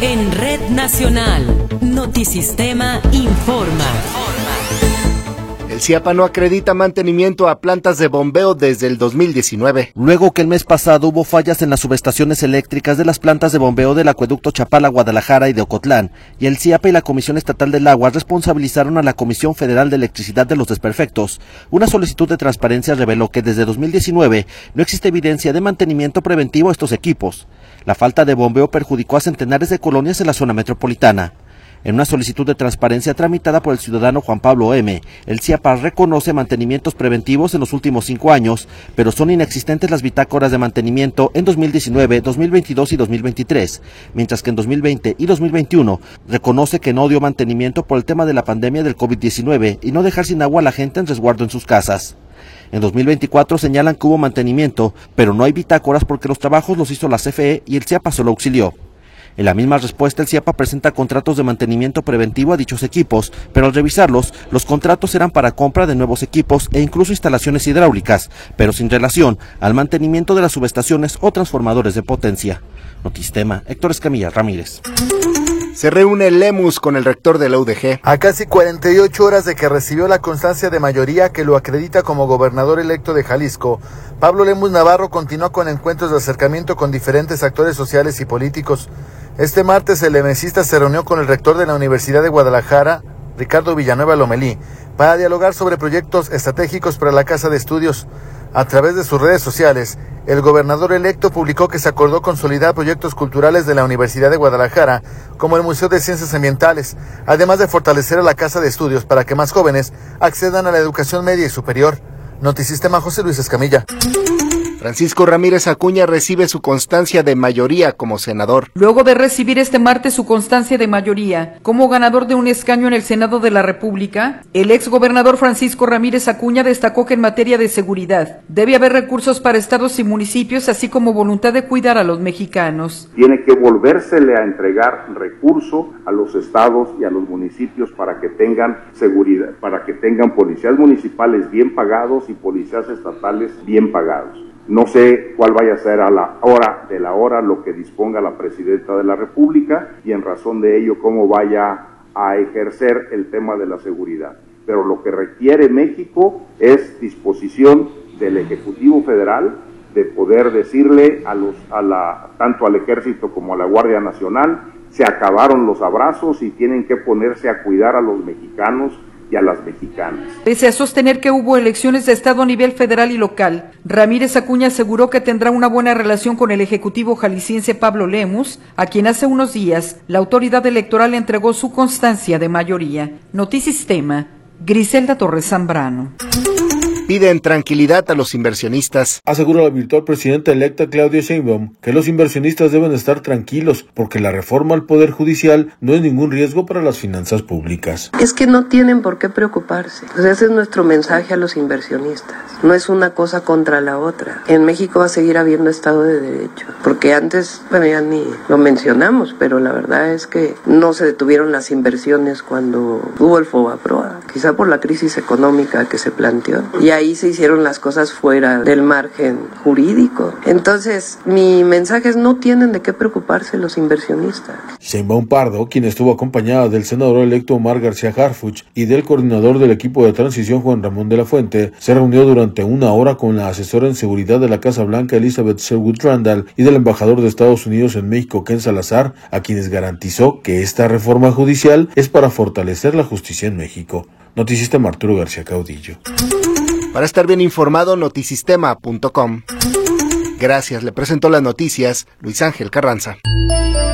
En Red Nacional, Notisistema informa. El CIAPA no acredita mantenimiento a plantas de bombeo desde el 2019. Luego que el mes pasado hubo fallas en las subestaciones eléctricas de las plantas de bombeo del acueducto Chapala-Guadalajara y de Ocotlán, y el CIAPA y la Comisión Estatal del Agua responsabilizaron a la Comisión Federal de Electricidad de los desperfectos. Una solicitud de transparencia reveló que desde 2019 no existe evidencia de mantenimiento preventivo a estos equipos. La falta de bombeo perjudicó a centenares de colonias en la zona metropolitana. En una solicitud de transparencia tramitada por el ciudadano Juan Pablo M., el CIAPA reconoce mantenimientos preventivos en los últimos 5 años, pero son inexistentes las bitácoras de mantenimiento en 2019, 2022 y 2023, mientras que en 2020 y 2021 reconoce que no dio mantenimiento por el tema de la pandemia del COVID-19 y no dejar sin agua a la gente en resguardo en sus casas. En 2024 señalan que hubo mantenimiento, pero no hay bitácoras porque los trabajos los hizo la CFE y el CIAPA solo auxilió. En la misma respuesta, el CIAPA presenta contratos de mantenimiento preventivo a dichos equipos, pero al revisarlos, los contratos eran para compra de nuevos equipos e incluso instalaciones hidráulicas, pero sin relación al mantenimiento de las subestaciones o transformadores de potencia. Notisistema, Héctor Escamilla Ramírez. Se reúne Lemus con el rector de la UDG. A casi 48 horas de que recibió la constancia de mayoría que lo acredita como gobernador electo de Jalisco, Pablo Lemus Navarro continuó con encuentros de acercamiento con diferentes actores sociales y políticos. Este martes el lemesista se reunió con el rector de la Universidad de Guadalajara, Ricardo Villanueva Lomelí, para dialogar sobre proyectos estratégicos para la Casa de Estudios. A través de sus redes sociales, el gobernador electo publicó que se acordó consolidar proyectos culturales de la Universidad de Guadalajara, como el Museo de Ciencias Ambientales, además de fortalecer a la Casa de Estudios para que más jóvenes accedan a la educación media y superior. Notisistema, José Luis Escamilla. Francisco Ramírez Acuña recibe su constancia de mayoría como senador. Luego de recibir este martes su constancia de mayoría como ganador de un escaño en el Senado de la República, el exgobernador Francisco Ramírez Acuña destacó que en materia de seguridad debe haber recursos para estados y municipios, así como voluntad de cuidar a los mexicanos. Tiene que volvérsele a entregar recurso a los estados y a los municipios para que tengan seguridad, para que tengan policías municipales bien pagados y policías estatales bien pagados. No sé cuál vaya a ser a la hora de la hora lo que disponga la presidenta de la República y en razón de ello cómo vaya a ejercer el tema de la seguridad. Pero lo que requiere México es disposición del Ejecutivo Federal de poder decirle tanto al Ejército como a la Guardia Nacional, se acabaron los abrazos y tienen que ponerse a cuidar a los mexicanos y a las mexicanas. Pese a sostener que hubo elecciones de Estado a nivel federal y local, Ramírez Acuña aseguró que tendrá una buena relación con el ejecutivo jalisciense Pablo Lemus, a quien hace unos días la autoridad electoral le entregó su constancia de mayoría. Notisistema, Griselda Torres Zambrano. Piden tranquilidad a los inversionistas. Asegura la virtual presidenta electa Claudia Sheinbaum que los inversionistas deben estar tranquilos porque la reforma al Poder Judicial no es ningún riesgo para las finanzas públicas. Es que no tienen por qué preocuparse. Pues ese es nuestro mensaje a los inversionistas. No es una cosa contra la otra. En México va a seguir habiendo Estado de Derecho. Porque antes, bueno, ya ni lo mencionamos, pero la verdad es que no se detuvieron las inversiones cuando hubo el FOBAPROA, quizá por la crisis económica que se planteó. Y ahí se hicieron las cosas fuera del margen jurídico. Entonces, mi mensaje es: no tienen de qué preocuparse los inversionistas. Sheinbaum Pardo, quien estuvo acompañada del senador electo Omar García Harfuch y del coordinador del equipo de transición Juan Ramón de la Fuente, se reunió durante 1 hora con la asesora en seguridad de la Casa Blanca Elizabeth Sherwood Randall y del embajador de Estados Unidos en México Ken Salazar, a quienes garantizó que esta reforma judicial es para fortalecer la justicia en México. Notisistema, Arturo García Caudillo. Para estar bien informado, notisistema.com. Gracias, le presentó las noticias Luis Ángel Carranza.